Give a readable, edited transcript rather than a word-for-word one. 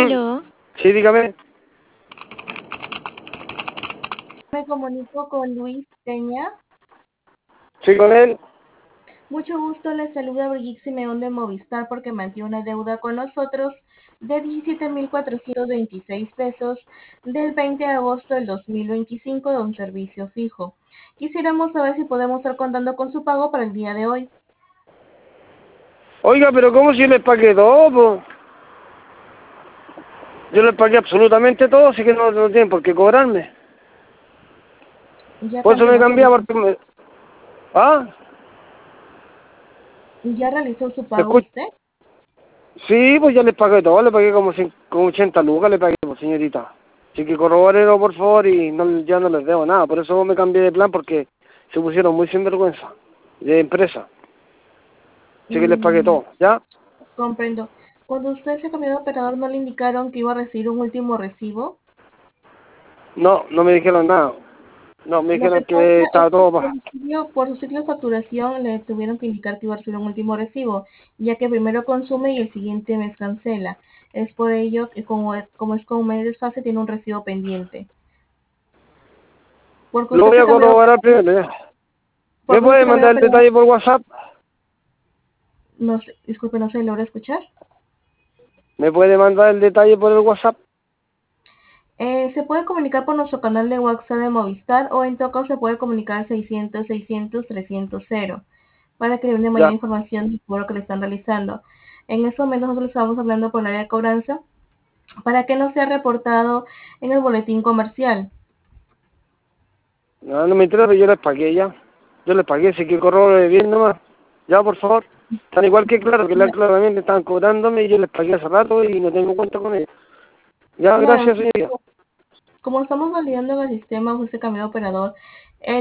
Aló, Sí, dígame. Me comunico con Luis Peña. Sí, con él. Mucho gusto, le saluda Brigitte Simeón de Movistar porque mantiene una deuda con nosotros de 17.426 pesos del 20 de agosto del 2025 de un servicio fijo. Quisiéramos saber si podemos estar contando con su pago para el día de hoy. Oiga, pero ¿cómo si les pagué todo, po? Yo les pagué absolutamente todo, así que no tienen por qué cobrarme. Ya Por eso me canceló cambiaba. ¿Ah? ¿Ya realizó su ¿Me pago escucha? usted? Sí, pues ya les pagué todo, le pagué como 80 lucas, le pagué, pues, señorita. Así que corrobórenlo, por favor, y ya no les debo nada. Por eso me cambié de plan, porque se pusieron muy sinvergüenza de empresa. Así que les pagué Mm, todo, ¿ya? comprendo. Cuando usted se cambió de operador, ¿no le indicaron que iba a recibir un último recibo? No me dijeron nada. No, me Lo que dijeron pasa que es estaba que todo por bajo. por su ciclo de facturación le tuvieron que indicar que iba a recibir un último recibo, ya que primero consume y el siguiente mes cancela. Es por ello que como es con un mes de desfase, tiene un recibo pendiente. Porque Lo usted voy se a cambió, corroborar primero, ya. ¿Me porque usted puede se cambió de mandar el operador, detalle por WhatsApp? no sé, disculpe, no se logra escuchar. ¿Me puede mandar el detalle por el WhatsApp? Se puede comunicar por nuestro canal de WhatsApp de Movistar o en todo caso se puede comunicar al 600-600-300 para que le brinde mayor Ya. información del cobro que le están realizando. En este momento nosotros estamos hablando por el área de cobranza para que no sea reportado en el boletín comercial. No me interesa, yo les pagué ya. Yo les pagué, si que corrobore bien nomás. Ya, por favor. Tan igual que claro, que claramente estaban cobrándome y yo les pagué hace rato y no tengo cuenta con ellos. Ya, Claro, gracias, señoría. como estamos validando en el sistema, usted cambió de operador,